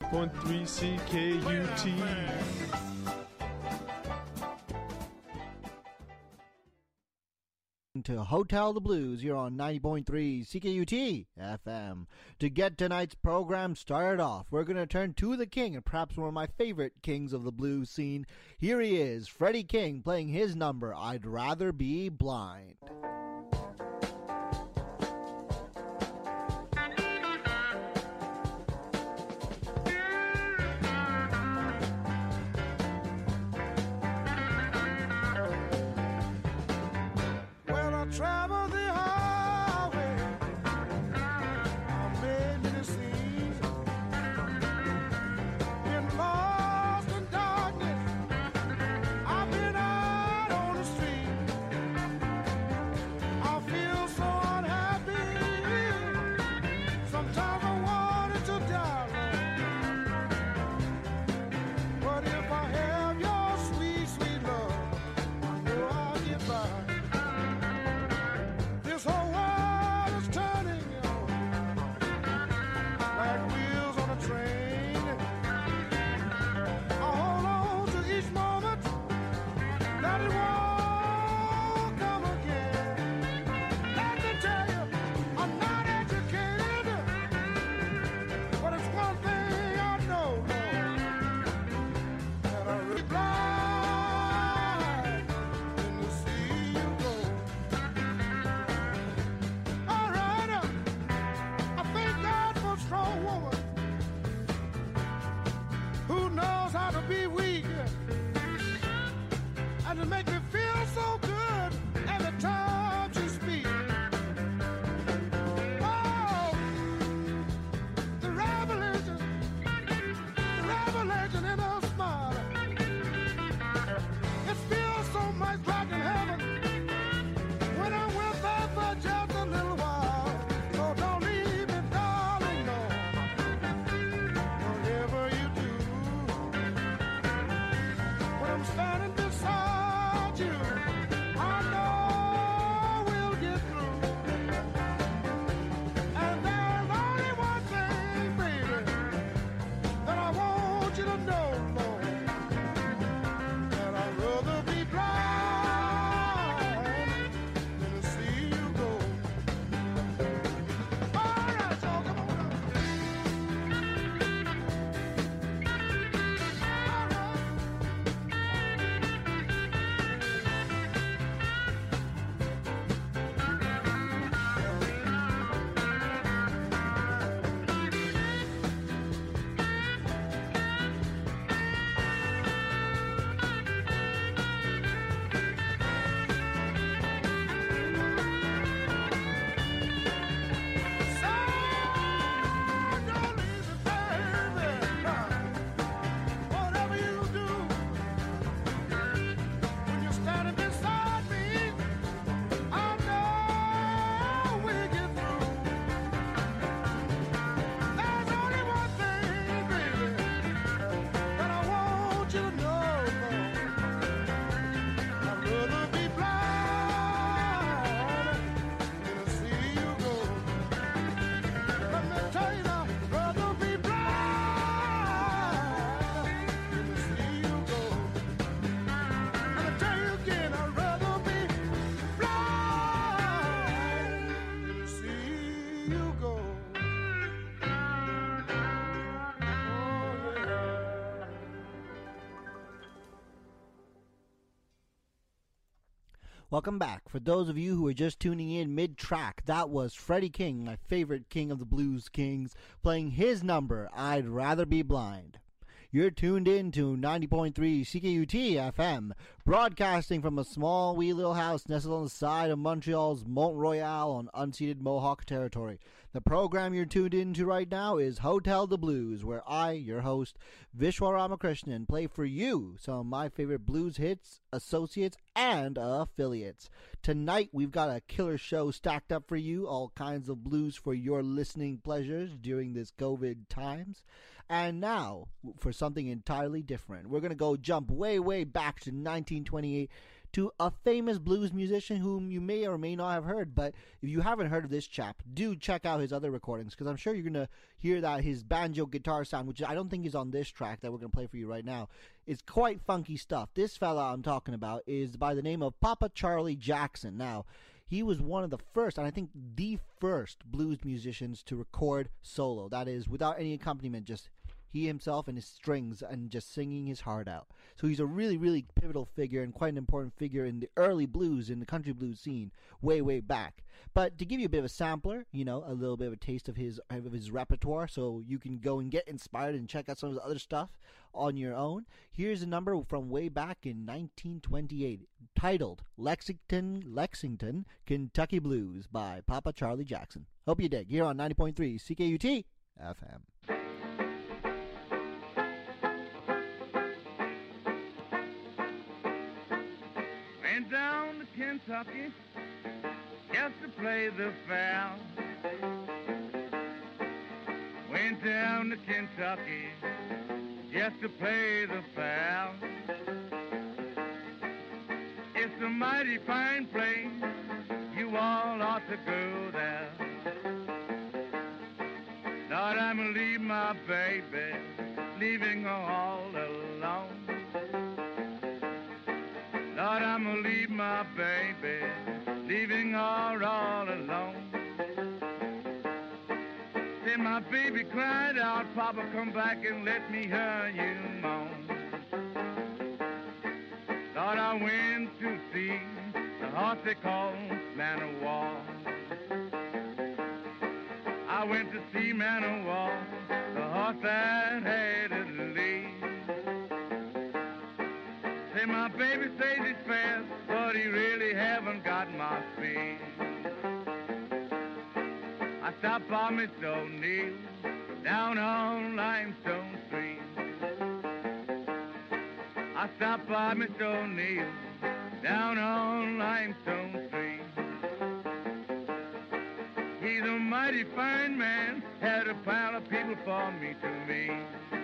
CKUT. To Hotel the Blues here on 90.3 CKUT FM. To get tonight's program started off, we're going to turn to the king and perhaps one of my favorite kings of the blues scene. Here he is, Freddie King, playing his number, I'd Rather Be Blind. Travel the highway, I made many scenes, been lost in darkness, I've been out on the street, I feel so unhappy, sometimes I wanted to die, but if I have your sweet, sweet love, I know I'll get by. This whole world is turning like wheels on a train. I hold on to each moment that it won't come again. Let me tell you, I'm not educated, but it's one thing I know, Lord, that I'm really blind when to see you go. Strong woman who knows how to be weak and to make me feel so good every time she speaks. Oh, the revelation in her smile. It feels so much like in heaven when I'm with her for just a little while. So don't leave me, darling, no. Whatever you do, when I'm standing beside you, I know we'll get through. And there's only one thing, baby, that I want you to know, Lord, that I'd rather be blind than to see you go. All right, y'all, come on up. Welcome back. For those of you who are just tuning in mid-track, that was Freddie King, my favorite king of the blues kings, playing his number, I'd Rather Be Blind. You're tuned in to 90.3 CKUT FM, broadcasting from a small wee little house nestled on the side of Montreal's Mont Royal on unceded Mohawk territory. The program you're tuned into right now is Hotel the Blues, where I, your host, Vishwa Ramakrishnan, play for you some of my favorite blues hits, associates, and affiliates. Tonight, we've got a killer show stacked up for you, all kinds of blues for your listening pleasures during this COVID times. And now, for something entirely different, we're going to go jump way, way back to 1928 to a famous blues musician whom you may or may not have heard. But if you haven't heard of this chap, do check out his other recordings, because I'm sure you're going to hear that his banjo guitar sound, which I don't think is on this track that we're going to play for you right now, is quite funky stuff. This fella I'm talking about is by the name of Papa Charlie Jackson. Now, he was one of the first, and I think the first, blues musicians to record solo. That is, without any accompaniment, just he himself and his strings and just singing his heart out. So he's a really, really pivotal figure and quite an important figure in the early blues, in the country blues scene, way, way back. But to give you a bit of a sampler, you know, a little bit of a taste of his repertoire, so you can go and get inspired and check out some of his other stuff on your own. Here's a number from way back in 1928, titled Lexington, Kentucky Blues by Papa Charlie Jackson. Hope you dig. Here on 90.3 CKUT FM. Went down to Kentucky just to play the fair. Went down to Kentucky just to play the fair. It's a mighty fine place, you all ought to go there. Lord, I'm gonna leave my baby, leaving her all alone. Lord, I'm gonna leave my baby, leaving her all alone. Then my baby cried out, Papa, come back and let me hear you moan. Lord, I went to see the horse they call Man of War. I went to see Man of War, the horse that had to lead. Say my baby says he's fast, but he really haven't got my speed. I stopped by Mr. O'Neill down on Limestone Street. I stopped by Mr. O'Neill down on Limestone Street. He's a mighty fine man, had a pile of people for me to meet.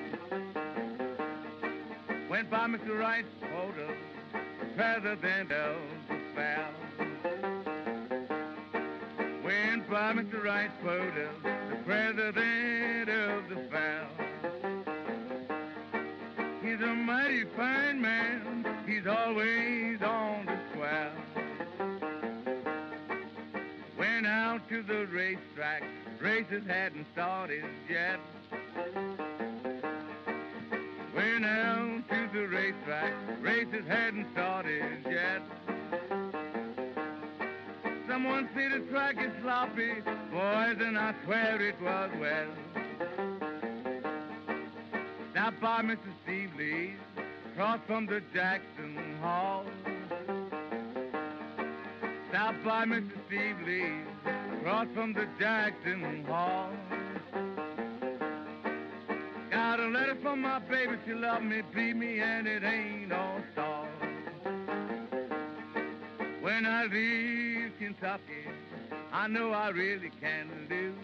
Went by Mr. Wright's photo, the president of the fair. Went by Mr. Wright's photo, the president of the fair. He's a mighty fine man, he's always on the square. Went out to the racetrack, races hadn't started yet. Went out to the racetrack, races hadn't started yet. Someone said the track is sloppy, boys, and I swear it was wet. Stopped by Mr. Steve Lee's, across from the Jackson Hall. Stopped by Mr. Steve Lee's, across from the Jackson Hall. Got a letter from my baby, she loved me, beat me, and it ain't all stall. When I leave Kentucky, I know I really can lose.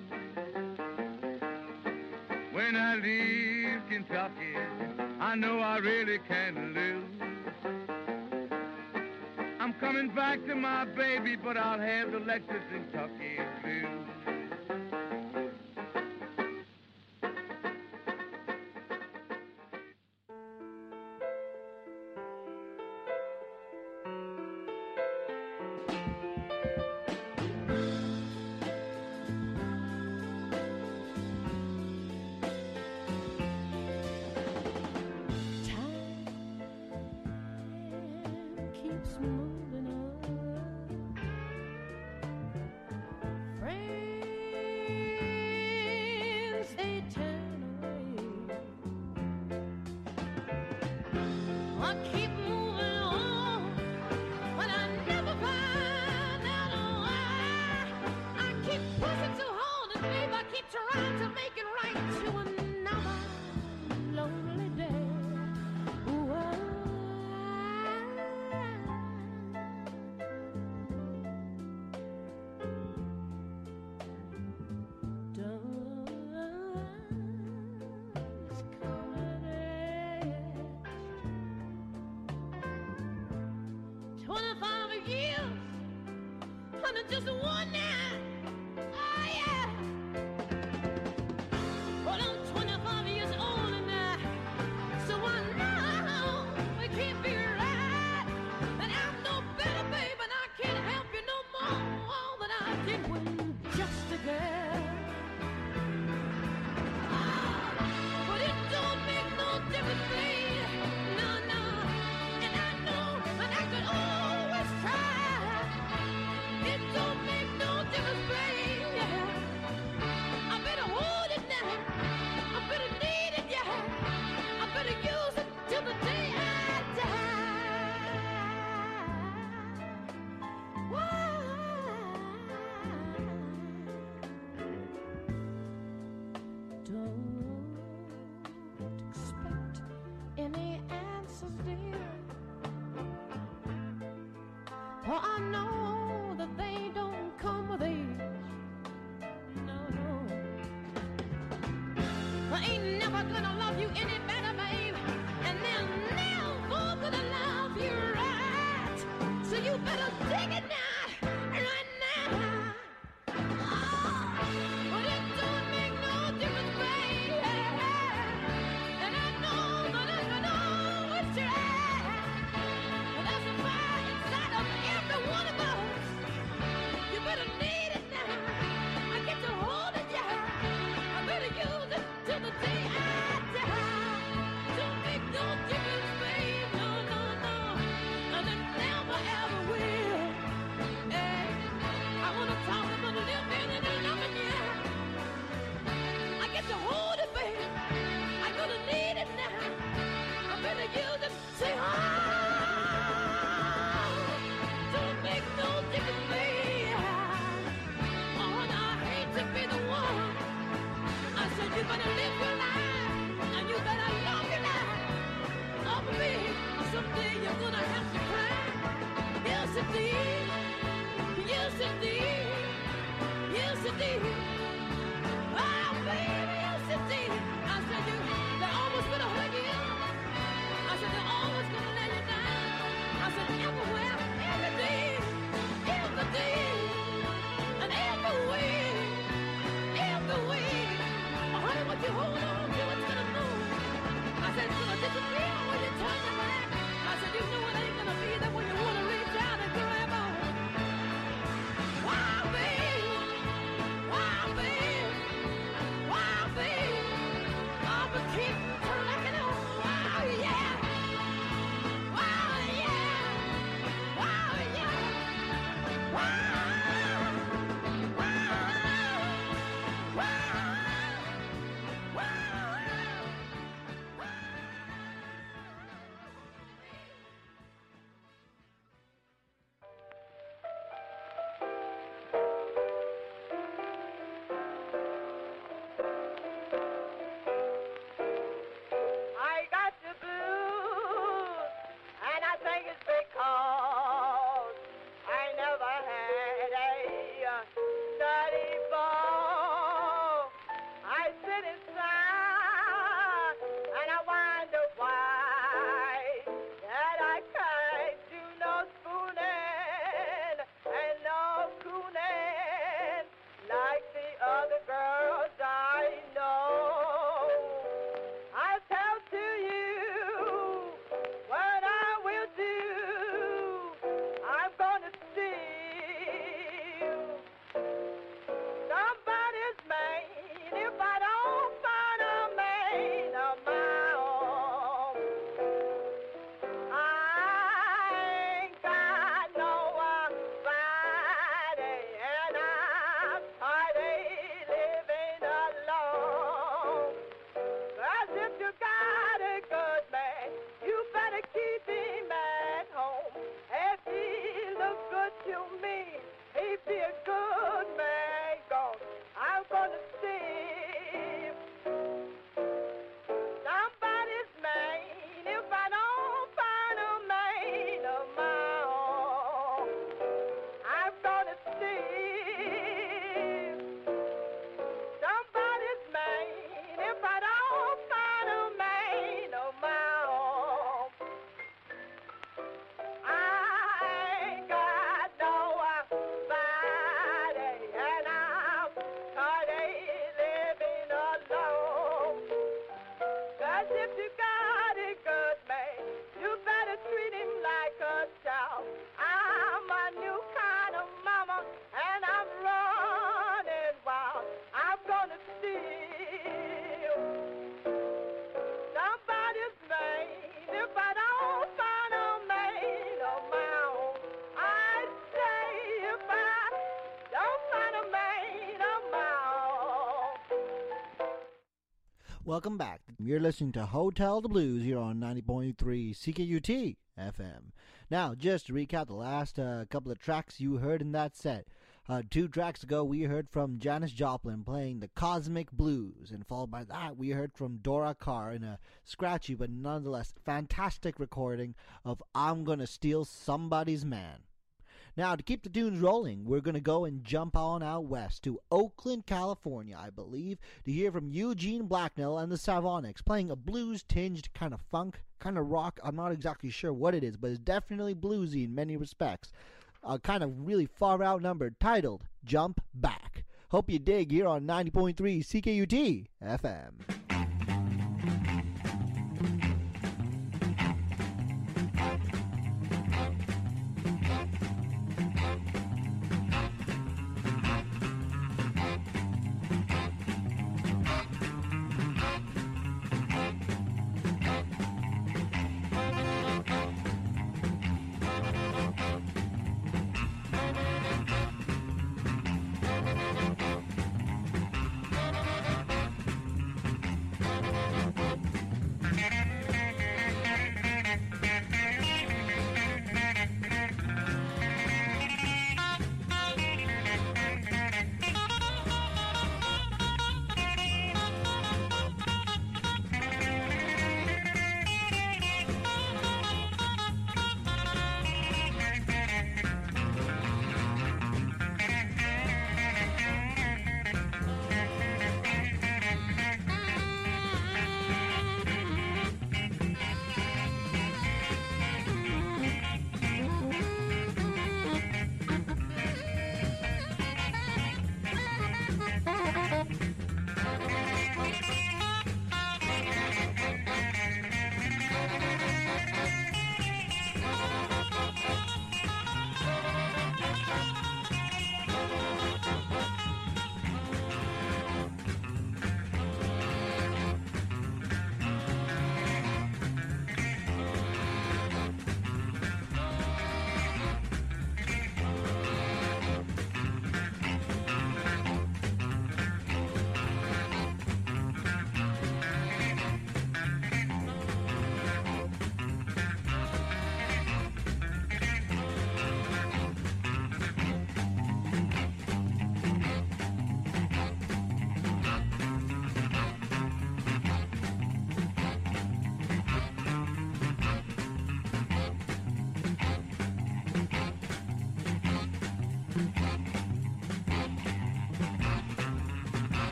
When I leave Kentucky, I know I really can lose. I'm coming back to my baby, but I'll have the Lexus Kentucky blues. just one night. Oh yeah. Well, I'm 25 years older now, so I know it can't be right. And I'm no better, babe, and I can't help you no more than I did when just a girl. But it don't make no difference, babe. No, no. And I know that I could always try. It don't make no difference, babe. Yeah. I better hold it now. I better need it, yeah. I better use it till the day I die. Why? Don't expect any answers, dear. For I know that they don't come with age. No, no. I ain't never gonna love you any better, babe. And they're never gonna love you right. So you better dig it now, right now. But it don't make no difference, babe. And I know that I can always try. But there's a fire inside of every one of us. You better need it now. I get to hold it, yeah. I better use it till the day I die. Don't make no difference, babe. No, no, no. And it never ever will. Hey, I wanna talk about living and loving you. I get to hold it, baby. I'm gonna need it now. I better use it. Say, don't make no difference, baby. Oh, and I hate to be the one. I said you better live your life and you better love your life. Oh, baby, someday you're gonna have to cry. Yes, indeed. Yes, indeed. Yes, indeed. Oh, baby, yes, indeed. I said they're always gonna hurt you. I said they're always gonna let you down. I said everywhere, every day, and every way. Oh, honey, what you hold on to, it's gonna move. I said it's gonna disappear when you turn your back. I said you know it ain't gonna be there when you wanna reach out and grab on. Wow, babe. Wow, babe. Wow, babe. Oh, but keep trucking on. Wow, yeah. Wow, yeah. Wow, yeah. Wow. I got the blues, and I think it's because I never had a study ball. I sit inside, and I wonder why that I can't do no spooning and no cooning like the other girls I know. I tell to you what I will do. I'm gonna steal somebody's mane if I don't find a mane of my own. I ain't got no body, and I'm tired of living alone. 'Cause if you got a good man, you better keep him at home. If he look good to me, he be a good man gone. I'm gonna see somebody's mane if I don't find a mane of my own. I'm gonna see somebody's mane if I don't find a mane that you got a good man, you better treat him like a child. I'm a new kind of mama, and I'm running wild. I'm gonna steal somebody's man if I don't find a man of my own. I say if I don't find a man of my own. Welcome back. You're listening to Hotel the Blues here on 90.3 CKUT FM. Now, just to recap the last couple of tracks you heard in that set. 2 tracks ago, we heard from Janis Joplin playing the Cosmic Blues, and followed by that, we heard from Dora Carr in a scratchy but nonetheless fantastic recording of I'm Gonna Steal Somebody's Man. Now, to keep the tunes rolling, we're going to go and jump on out west to Oakland, California, I believe, to hear from Eugene Blacknell and the Savonics playing a blues-tinged kind of funk, kind of rock. I'm not exactly sure what it is, but it's definitely bluesy in many respects. A kind of really far-out number titled Jump Back. Hope you dig here on 90.3 CKUT FM.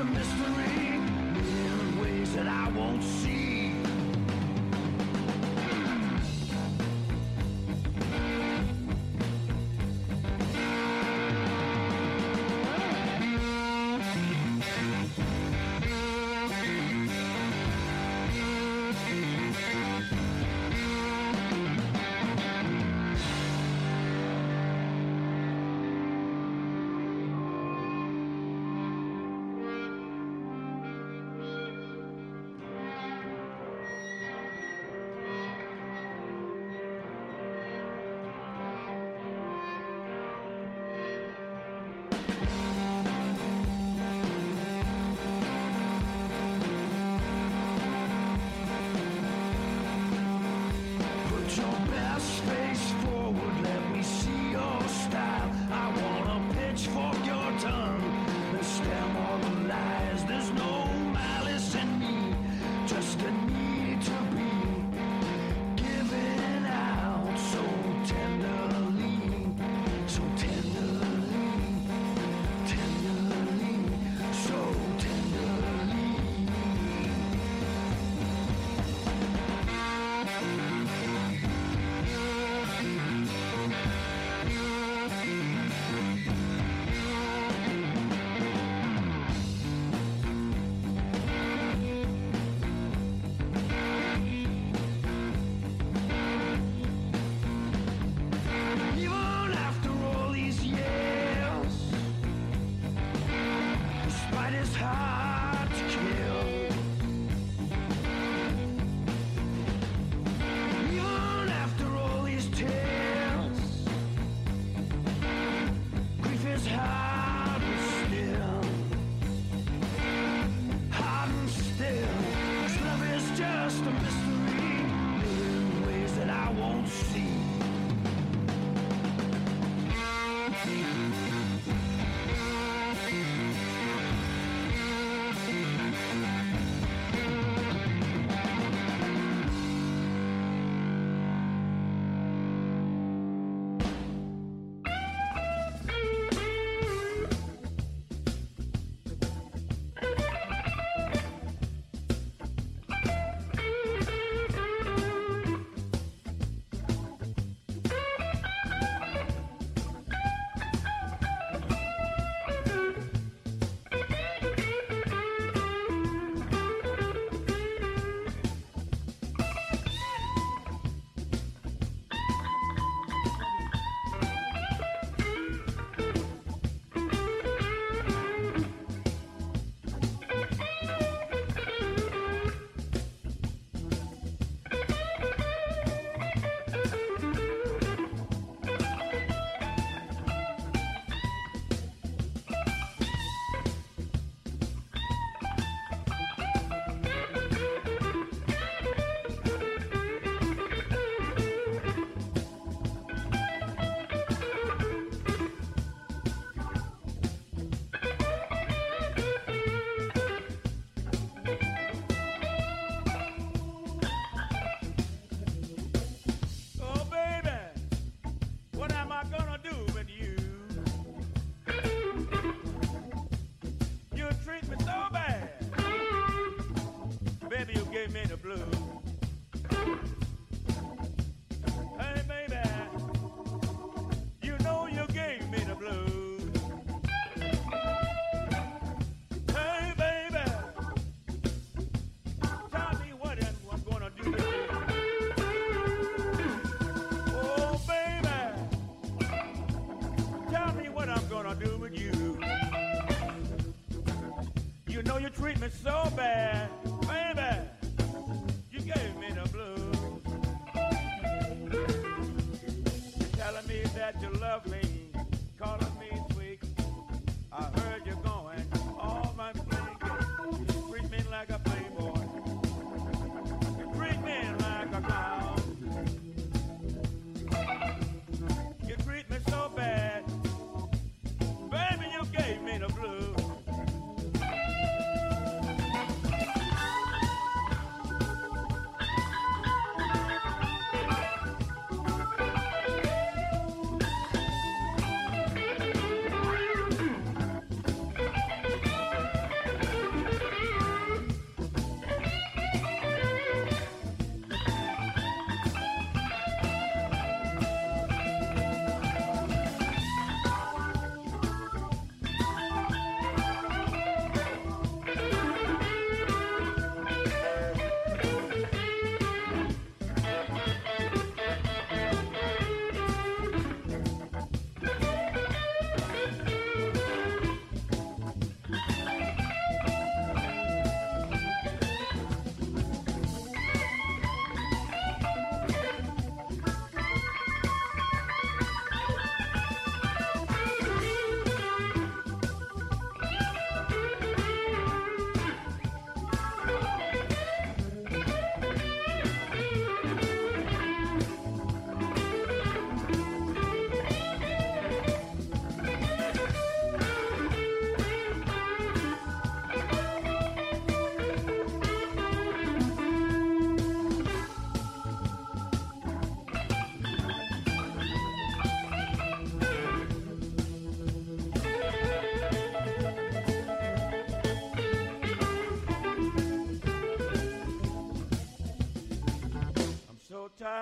mystery in ways that I won't see. So bad, baby, you gave me the blues. You're telling me that you love me, calling me sweet. I heard you going all my fingers. You treat me like a playboy. You treat me like a clown. You treat me so bad, baby, you gave me the blues.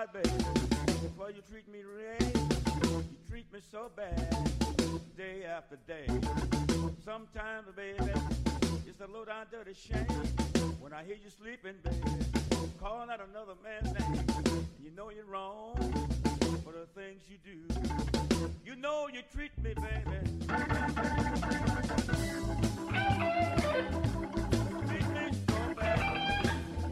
right, baby. Before you treat me right, you treat me so bad, day after day. Sometimes, baby, it's a low down dirty shame when I hear you sleeping, baby, calling out another man's name. You know you're wrong for the things you do. You know you treat me, baby. Treat me so bad.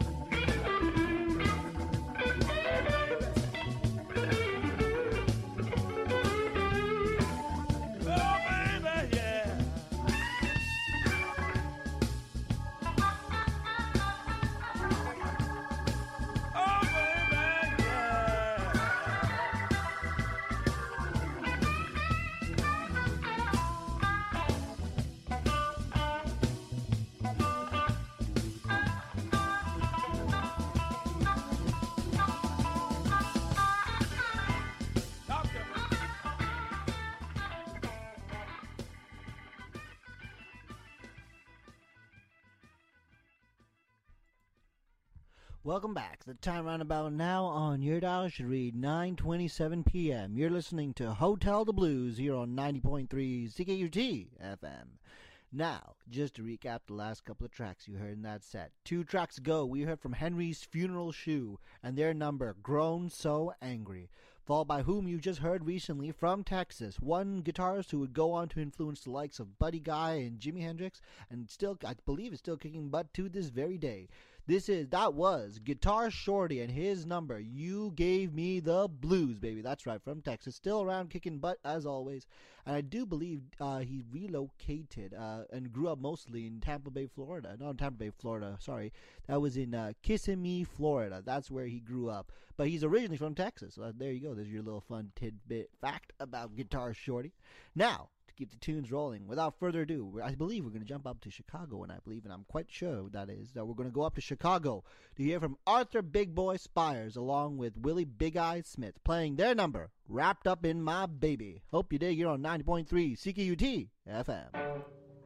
Welcome back. The time roundabout now on your dial should read 9:27 p.m. You're listening to Hotel the Blues here on 90.3 CKUT FM. Now, just to recap the last couple of tracks you heard in that set. 2 tracks ago, we heard from Henry's Funeral Shoe and their number, Grown So Angry, followed by whom you just heard recently from Texas, one guitarist who would go on to influence the likes of Buddy Guy and Jimi Hendrix, and still, I believe, is still kicking butt to this very day. That was Guitar Shorty and his number, You Gave Me the Blues, baby. That's right, from Texas. Still around kicking butt as always. And I do believe he relocated and grew up mostly in Tampa Bay, Florida. Not in Tampa Bay, Florida, sorry. That was in Kissimmee, Florida. That's where he grew up. But he's originally from Texas. So there you go. There's your little fun tidbit fact about Guitar Shorty. Now, to keep the tunes rolling, without further ado, I believe we're going to jump up to Chicago, and I'm quite sure that we're going to go up to Chicago to hear from Arthur Big Boy Spires along with Willie Big Eyes Smith playing their number, Wrapped Up in My Baby. Hope you dig. You're on 90.3 CKUT FM.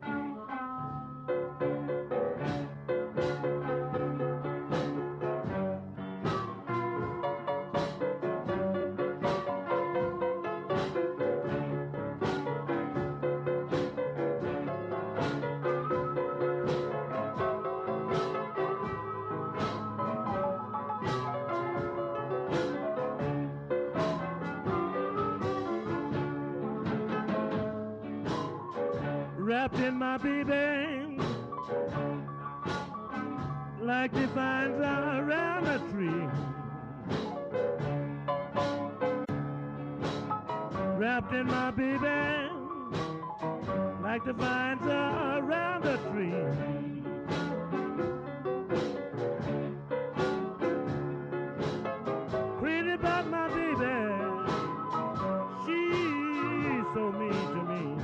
Wrapped in my baby, like the vines around a tree. Wrapped in my baby, like the vines around a tree. Crazy about my baby, she's so mean to me.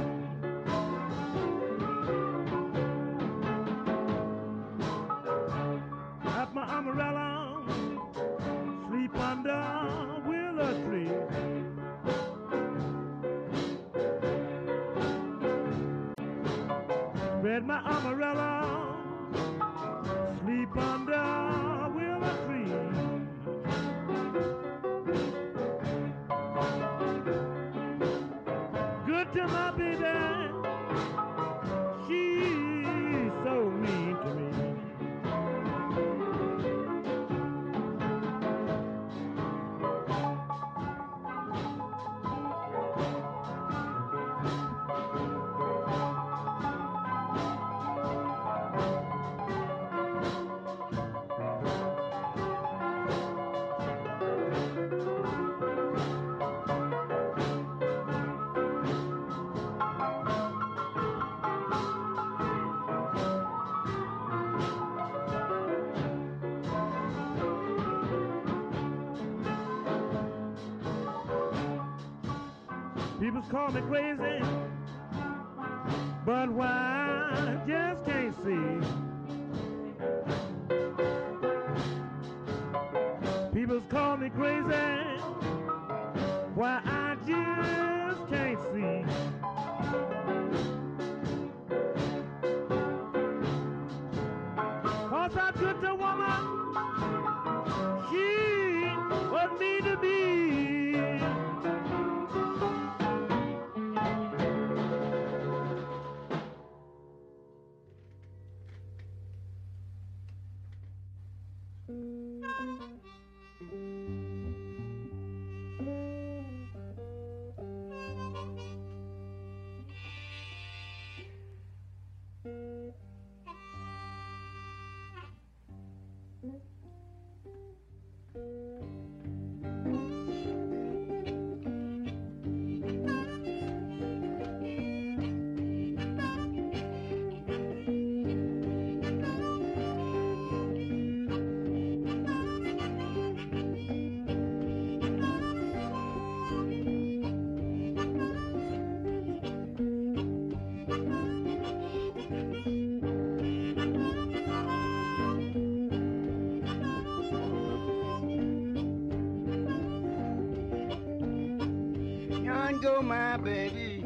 My umbrella, sleep under willow tree. Spread my umbrella, sleep under willow tree. Good to my baby, she's so mean to me. People call me crazy, but why I just can't see. People call me crazy, why I just can't see. 'Cause I took the woman, she was me to be. Go, my baby.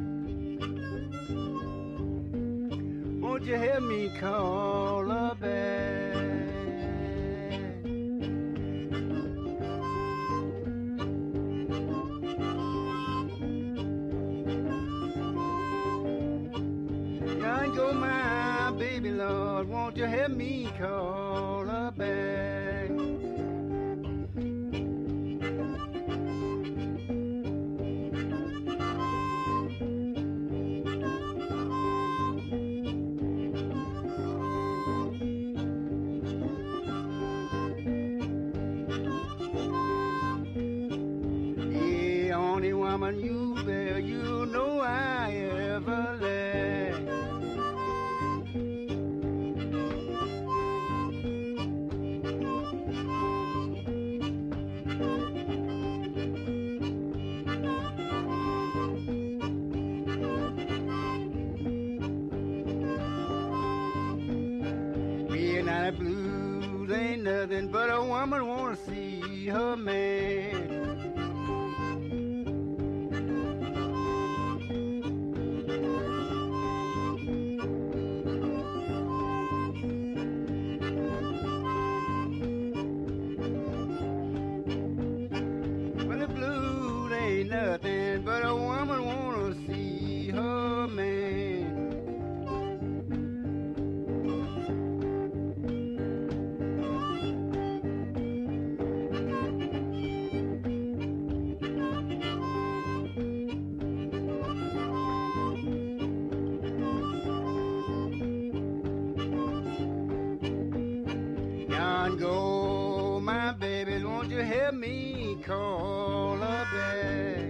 Won't you help me call her back? Young go, my baby, Lord. Won't you help me call her back? Woman, you bear, you know I ever lack. Being out of blues ain't nothing but a woman wanna see her man. Nothing but a woman wanna see her man. Yon go, my baby, won't you help me call her back?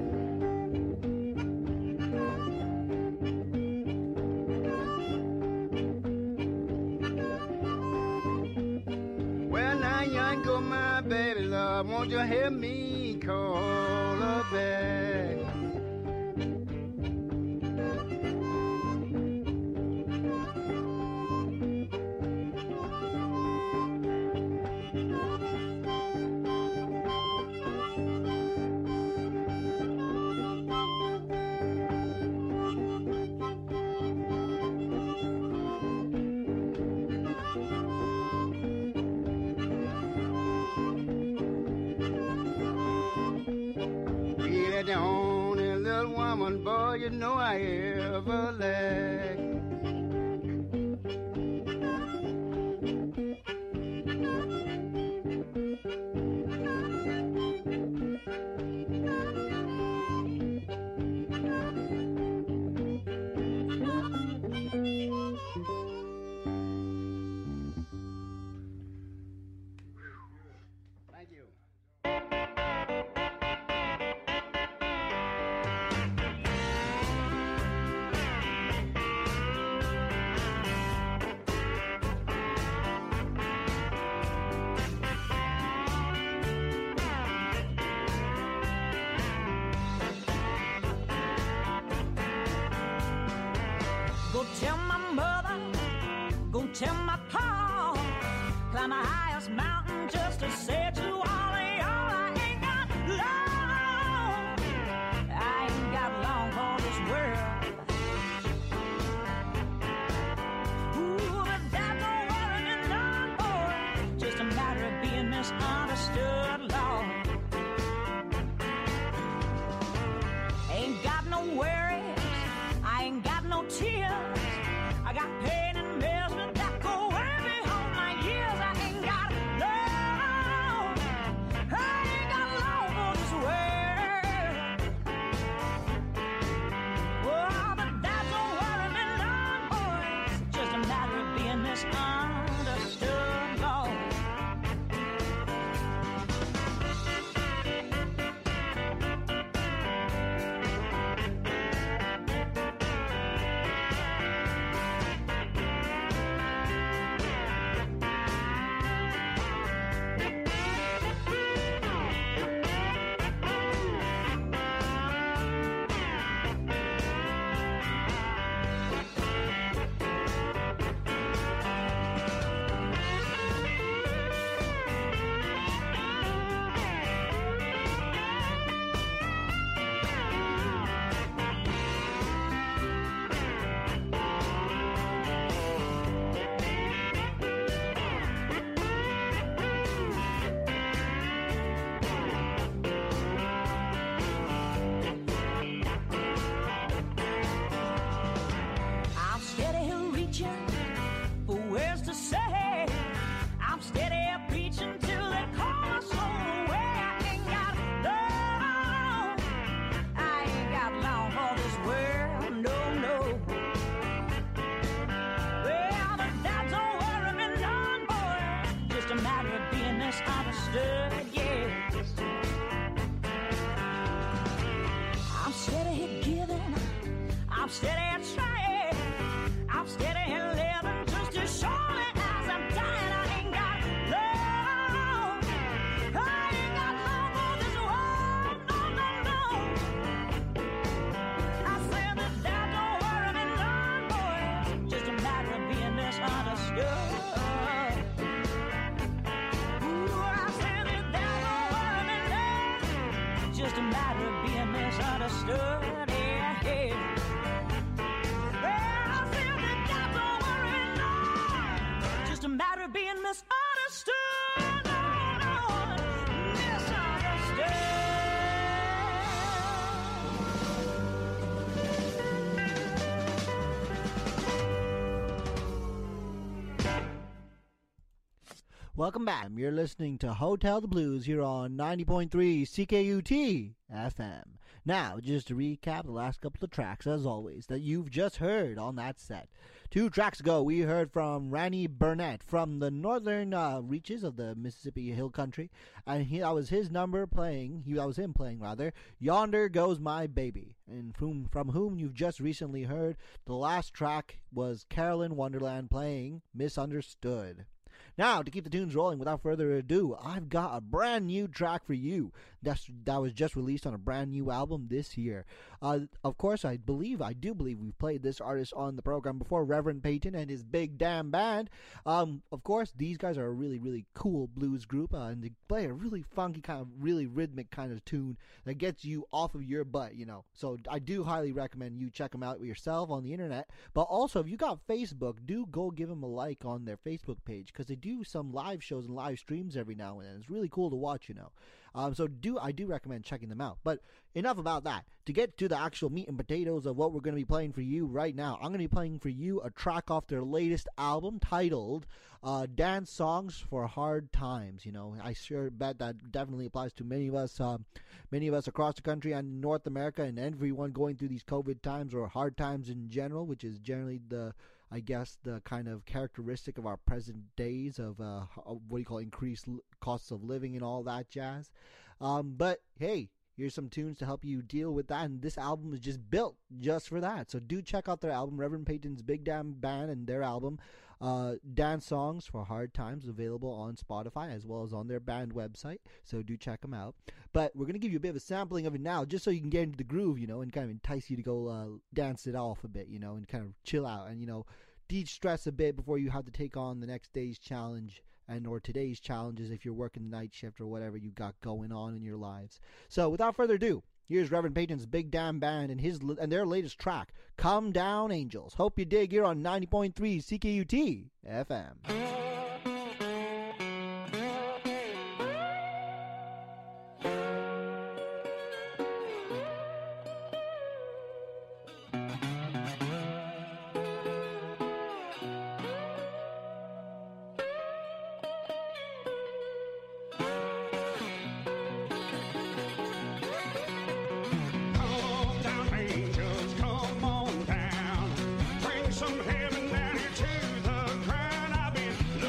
Well, now yon go, my baby, love, won't you help me call her back? The only little woman, boy, you know I ever lack. Thank you. Go tell my mother, go tell my pa, climb the highest mountain just to say to all of y'all, I ain't got long, I ain't got long for this world. Ooh, but that's no worrying none, boy, just a matter of being misunderstood, Lord. stud. Ooh, I said that there's no word in love, just a matter of being misunderstood. Yeah, yeah. Well, I said that there's no word in love, just a matter of being misunderstood. Welcome back. You're listening to Hotel the Blues here on 90.3 CKUT FM. Now, just to recap the last couple of tracks, as always, that you've just heard on that set. 2 tracks ago, we heard from Randy Burnett from the northern reaches of the Mississippi Hill Country, and that was his number playing, that was him playing, Yonder Goes My Baby, and from whom you've just recently heard, the last track was Carolyn Wonderland playing Misunderstood. Now, to keep the tunes rolling, without further ado, I've got a brand new track for you that was just released on a brand new album this year. Of course, I do believe we've played this artist on the program before, Reverend Peyton and his Big Damn Band. Of course, these guys are a really, really cool blues group, and they play a really funky kind of, really rhythmic kind of tune that gets you off of your butt, you know. So I do highly recommend you check them out yourself on the internet. But also, if you got Facebook, do go give them a like on their Facebook page, because they do some live shows and live streams every now and then. It's really cool to watch, you know. So I do recommend checking them out. But enough about that. To get to the actual meat and potatoes of what we're going to be playing for you right now, I'm going to be playing for you a track off their latest album titled Dance Songs for Hard Times. You know, I sure bet that definitely applies to many of us across the country and North America, and everyone going through these COVID times or hard times in general, which is generally the kind of characteristic of our present days of increased costs of living and all that jazz. But hey, here's some tunes to help you deal with that, and this album is just built just for that. So do check out their album, Reverend Peyton's Big Damn Band, and their album, Dance Songs for Hard Times, available on Spotify as well as on their band website. So do check them out. But we're going to give you a bit of a sampling of it now, just so you can get into the groove, you know, and kind of entice you to go dance it off a bit, you know, and kind of chill out and, you know, de-stress a bit before you have to take on the next day's challenge or today's challenges if you're working the night shift or whatever you got going on in your lives. So without further ado, here's Reverend Peyton's Big Damn Band and their latest track, Come Down Angels. Hope you dig here on 90.3 CKUT FM. Some heaven down here to the ground. I've been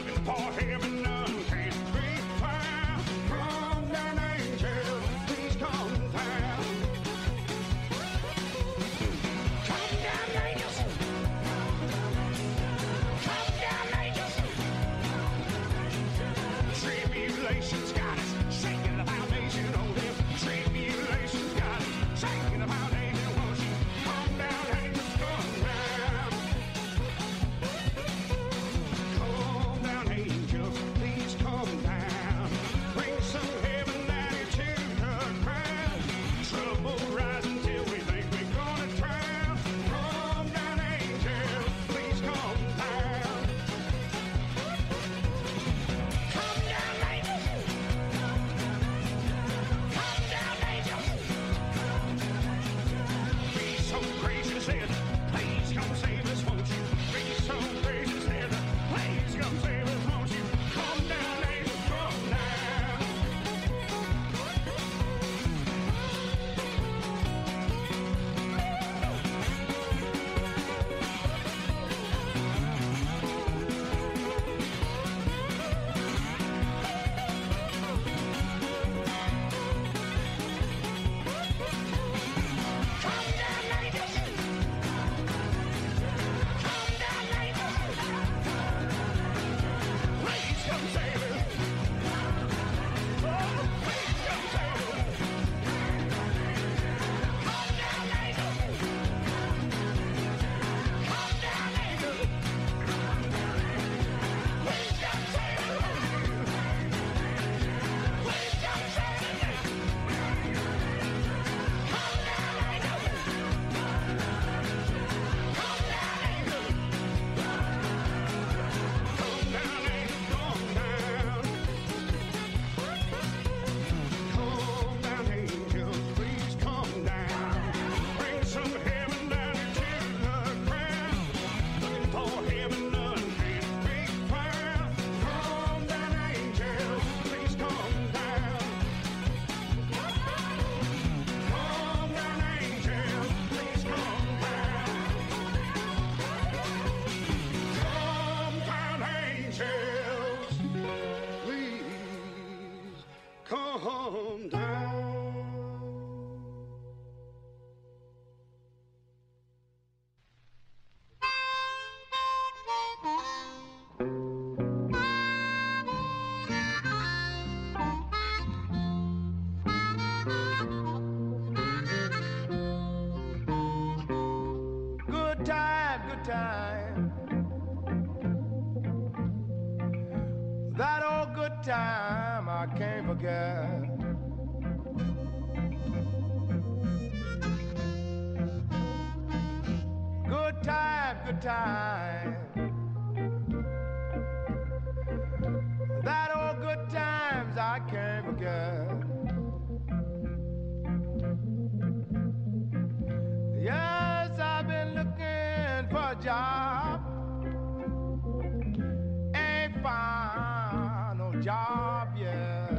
time I can't forget. Good time, good time. That old good times I can't forget. Yes, I've been looking for a job. Ain't found no job yet.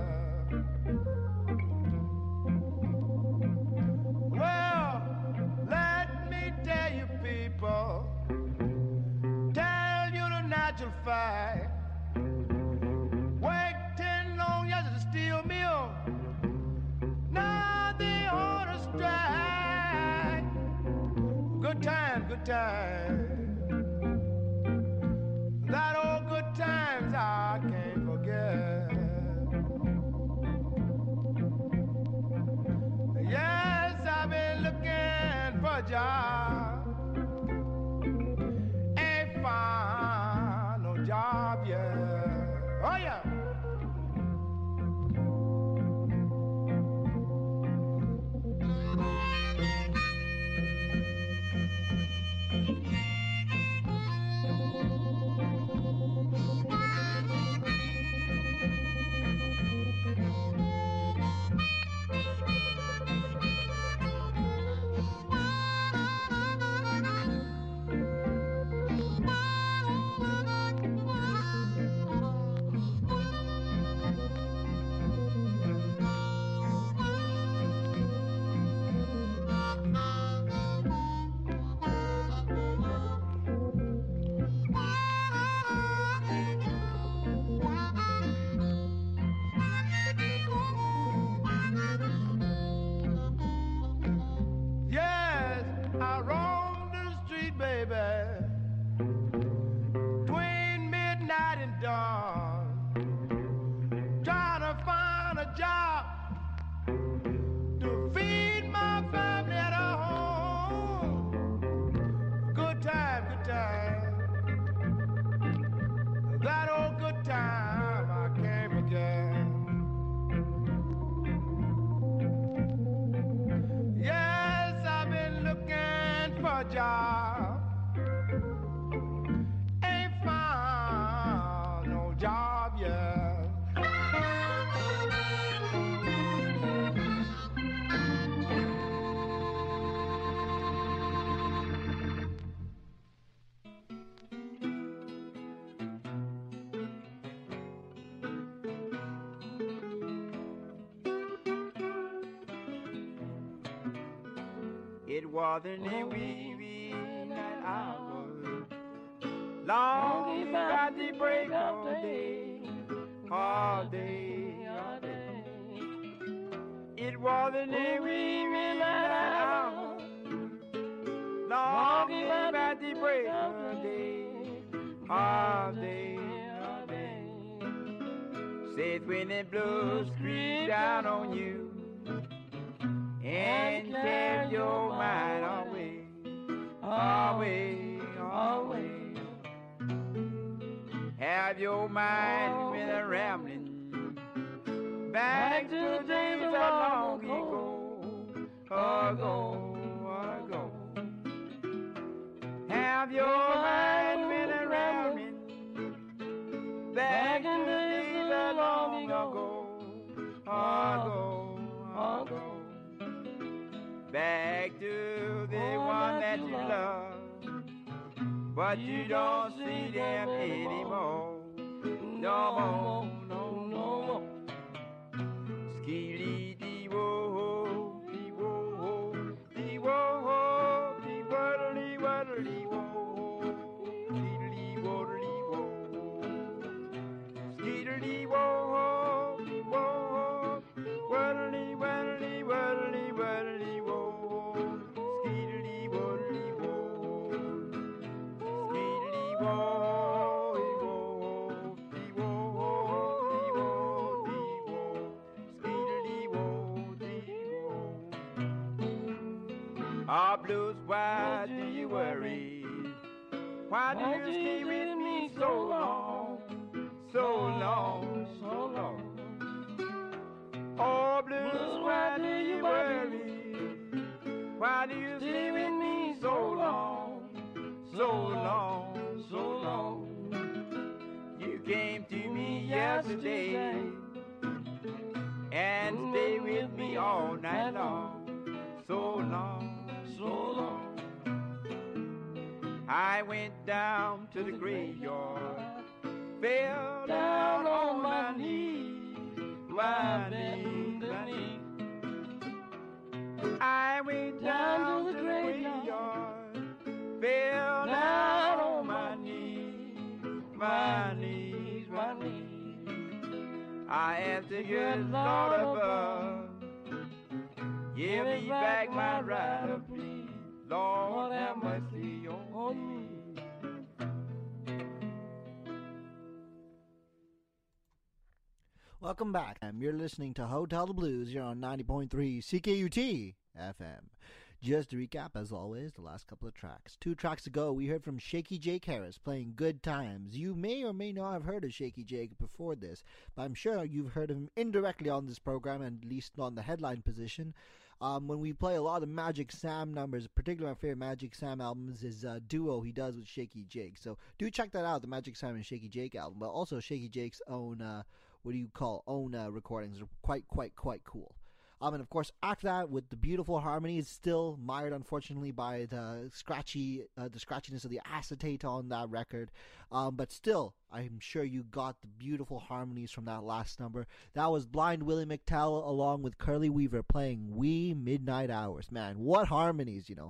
Well, let me tell you people, tell you the natural fact. Work 10 long years at the steel mill. Now they on a strike. Good time, good time. That old good times I can't forget. Yes, I've been looking for a job. Ain't found no job yet. Oh yeah. Yes, I roam the street, baby, between midnight and dawn, trying to find a job to feed my family at home. Good time, good time. That old good time I can't forget. Yes, I've been looking for a job. Ain't found no job yet. It wasn't a wee night hour, long about the break of day, all day, all day. It wasn't a wee night hour, long about the break of day, all day, all day. Says when the blues creep down on you and carry your mind away, away, away. Have your mind been a rambling back to the days of long ago, ago, ago. Have your mind been a rambling back in the days of long ago, ago, ago. Back to the one that you love, but you don't see them anymore. No more, no, no more. Skilly dee wo, dee wo, dee wo, dee waddly waddly wo, skilly waddly wo, skilly wo, dee wo, waddly waddly waddly waddly wo. Ah, blues, why do you worry? Why do you stay with me so long, so long, so long? yesterday and stay with me all night long. So long, so long. I went down to the graveyard, fell down on my knees, my knees, my knees. I went down to the graveyard, fell down on my knees, my knees, my knees. I asked the good Lord above, give me back my rider, please. Lord, have mercy on me. Welcome back. You're listening to Hotel the Blues. You're on 90.3 CKUT FM. Just to recap, as always, the last couple of tracks. 2 tracks ago, we heard from Shaky Jake Harris playing Good Times. You may or may not have heard of Shaky Jake before this, but I'm sure you've heard him indirectly on this program, and at least on the headline position. When we play a lot of the Magic Sam numbers, particularly my favorite Magic Sam albums is a duo he does with Shaky Jake. So do check that out, the Magic Sam and Shaky Jake album, but also Shaky Jake's own, recordings are quite cool. And of course, after that, with the beautiful harmonies, still mired, unfortunately, by the scratchiness of the acetate on that record. But still, I'm sure you got the beautiful harmonies from that last number. That was Blind Willie McTell along with Curly Weaver playing Wee Midnight Hours. Man, what harmonies, you know.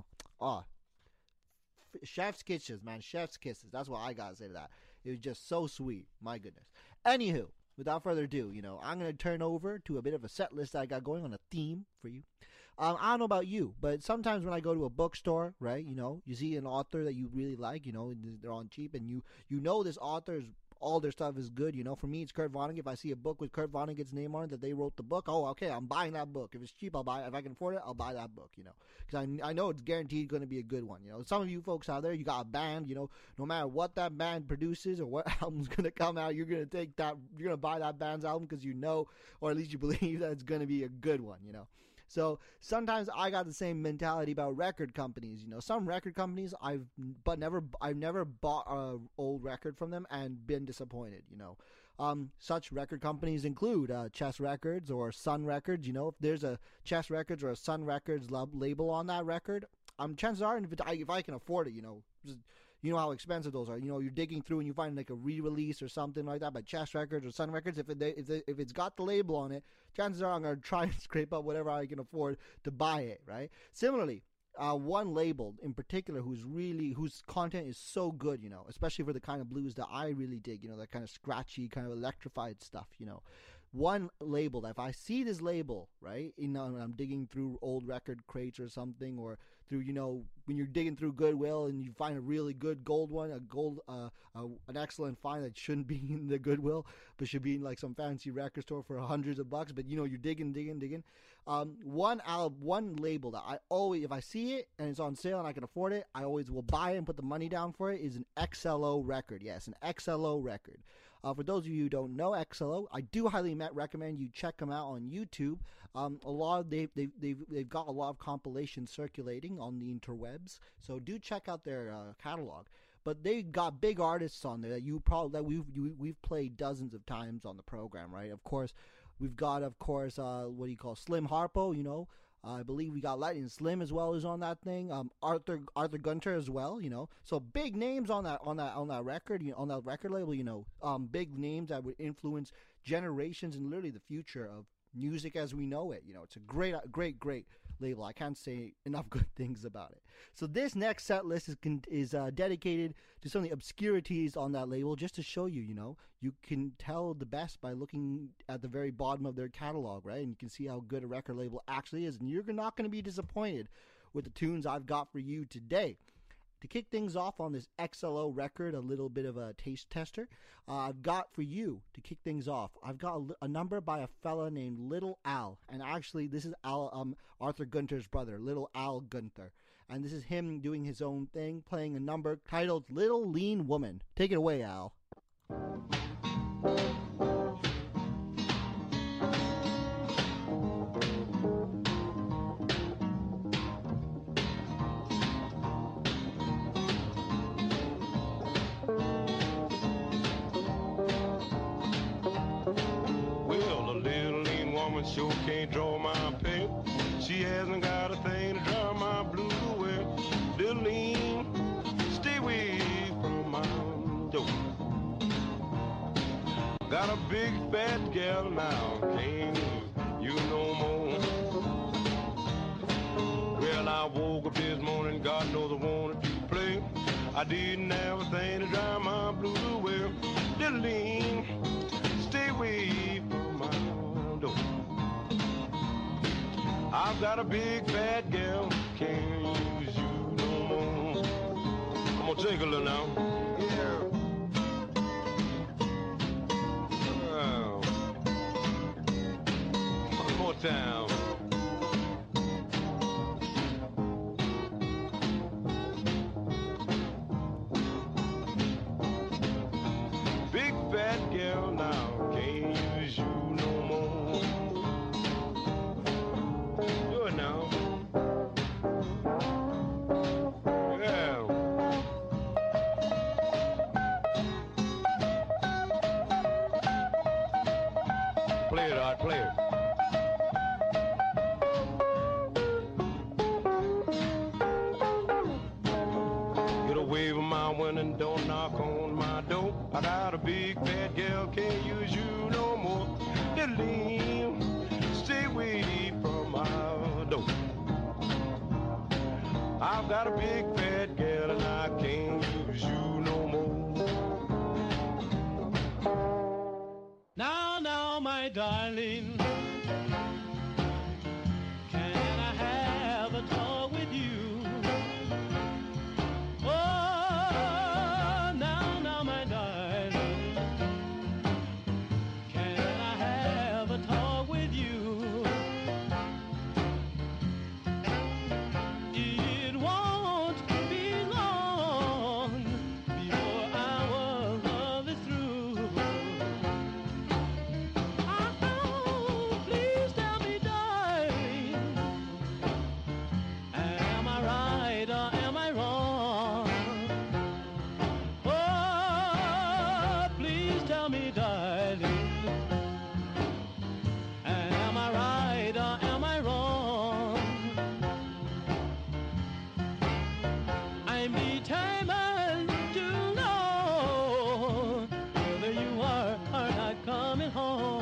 Chef's kisses, man. Chef's kisses. That's what I gotta say to that. It was just so sweet. My goodness. Anywho, without further ado, I'm going to turn over to a bit of a set list that I got going on, a theme for you. I don't know about you, but sometimes when I go to a bookstore, right, you see an author that you really like, they're on cheap, and you know this author's, all their stuff is good, For me, it's Kurt Vonnegut. If I see a book with Kurt Vonnegut's name on it, that they wrote the book, oh, okay, I'm buying that book. If it's cheap, I'll buy it. If I can afford it, I'll buy that book, Because I know it's guaranteed going to be a good one, Some of you folks out there, you got a band, no matter what that band produces or what album's going to come out, you're going to buy that band's album because or at least you believe that it's going to be a good one, So sometimes I got the same mentality about record companies. Some record companies I've never bought an old record from them and been disappointed. Such record companies include Chess Records or Sun Records. If there's a Chess Records or a Sun Records label on that record, chances are, if I can afford it, just, you know how expensive those are. You're digging through and you find like a re-release or something like that by Chess Records or Sun Records. If it's got the label on it, chances are I'm going to try and scrape up whatever I can afford to buy it, right? Similarly, one label in particular whose content is so good, especially for the kind of blues that I really dig, that kind of scratchy, kind of electrified stuff, One label that if I see this label, right, when I'm digging through old record crates or something, or through, when you're digging through Goodwill and you find a really good gold one, an excellent find that shouldn't be in the Goodwill, but should be in like some fancy record store for hundreds of bucks, but you're digging. One label that I always, if I see it and it's on sale and I can afford it, I always will buy it and put the money down for it, is an XLO record. Yes, an XLO record. For those of you who don't know XLO, I do highly recommend you check them out on YouTube. They've got a lot of compilations circulating on the interwebs, so do check out their catalog. But they got big artists on there that we've played dozens of times on the program, right? Of course, we've got Slim Harpo, I believe we got Lightning Slim as well as on that thing. Arthur Gunter as well, So big names on that record, on that record label, big names that would influence generations and literally the future of music as we know it. It's a great label. I can't say enough good things about it. So this next set list is dedicated to some of the obscurities on that label, just to show you, you can tell the best by looking at the very bottom of their catalog, right? And you can see how good a record label actually is. And you're not going to be disappointed with the tunes I've got for you today. To kick things off on this XLO record, a little bit of a taste tester, I've got for you, to kick things off, I've got a number by a fella named Little Al. And actually, this is Arthur Gunter's brother, Little Al Gunter. And this is him doing his own thing, playing a number titled Little Lean Woman. Take it away, Al. sure can't draw my pay. She hasn't got a thing to draw my blues away. Little lean, stay away from my door. Got a big fat gal now, can't you no more. Well, I woke up this morning, God knows I wanted to play. I didn't have a thing to dry my blues away. Little lean, stay away from my door. I've got a big fat gal, can't use you no more. I'm gonna take a little now. Yeah. One more time. Big fat girl now, can't use you no more. Do it now. Yeah. Play it, Art, play it. Get away from my window and don't knock on my door. I got a big fat girl, can't use you no more. Little lean, stay away from my door. I've got a big fat girl and I can't use you no more. Now, my darling, can I have a talk with you? Oh, now, my darling, can I have a talk with you? It won't be long before our love is through. Oh, please tell me, darling, am I right or am I wrong? Oh, please tell me, darling, am I right or am I wrong? I'm determined to know whether you are or not coming home.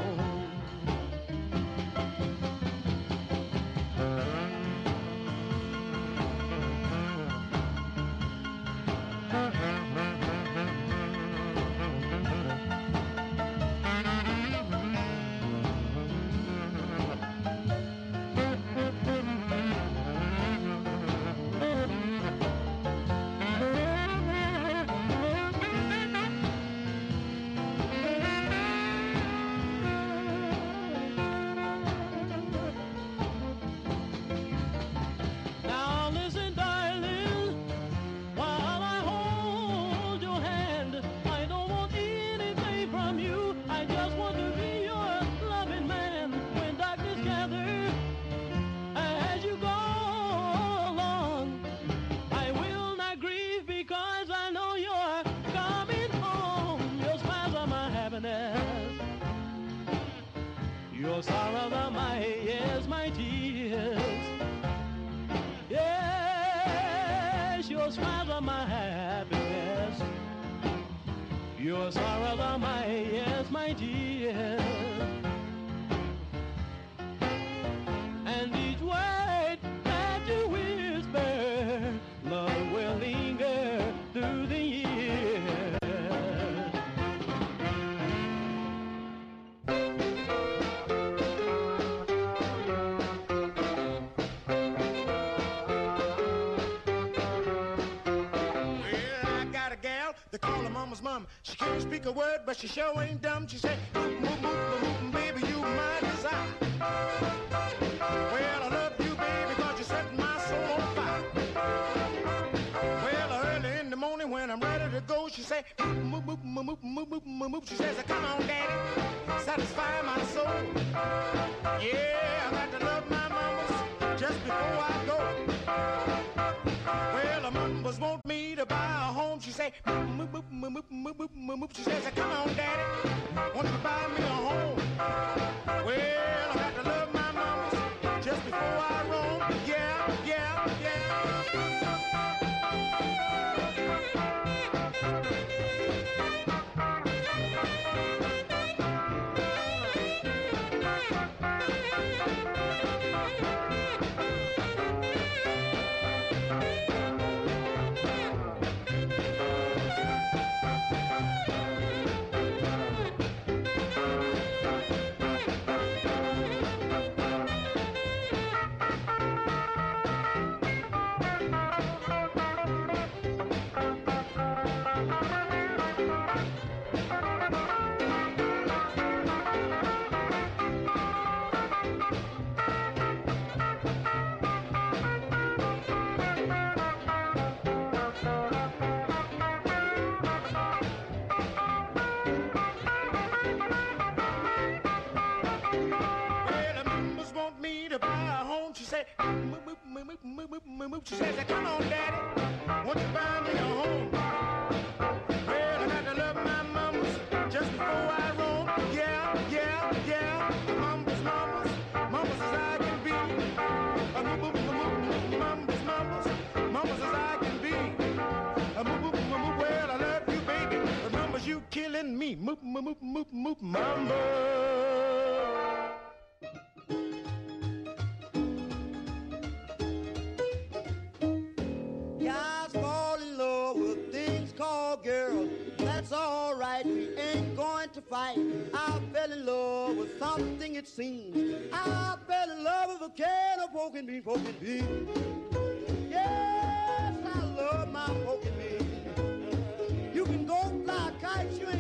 Now listen, darling, while I hold your hand, I don't want anything from you. I just want to be your loving man. When darkness gathers, as you go along, I will not grieve because I know you're coming home. Your smiles are my happiness. Your sorrows are my tears. Yes, your smiles are my happiness. Your sorrows are my tears. And each word that you whisper, love will linger through the years. They call her mama's mama. She can't speak a word, but she sure ain't dumb. She say, "Moop, moop, moop, moop, baby, you my desire." Well, I love you, baby, 'cause you set my soul on fire. Well, early in the morning when I'm ready to go, she say, "Moop, moop, moop, moop, moop, moop, moop, moop." She says, "Come on, daddy, satisfy my soul." Yeah, I got to love my mamas just before I go. Well, the mamas want me to buy a home. She say, "Moop, moop, moop, moop, moop, moop, moop, moop." She says, "Come on, daddy, won't you buy me a home?" Well, I got Well, the members want me to buy a home. She said, she said, come on, Daddy, won't you buy me a home? Well, I got to love my mamas just before I roam. Yeah, yeah, yeah. Mamas, mamas, mamas as I can be. Mamas, mamas, mamas as I can be. Well, I love you, baby. But mamas, you killing me. Mama. Guys fall in love with things called girls. That's all right, we ain't going to fight. I fell in love with something it seems. I fell in love with a can of poking bean, poking bean. Yes, I love my poking bean. You can go fly kites, you ain't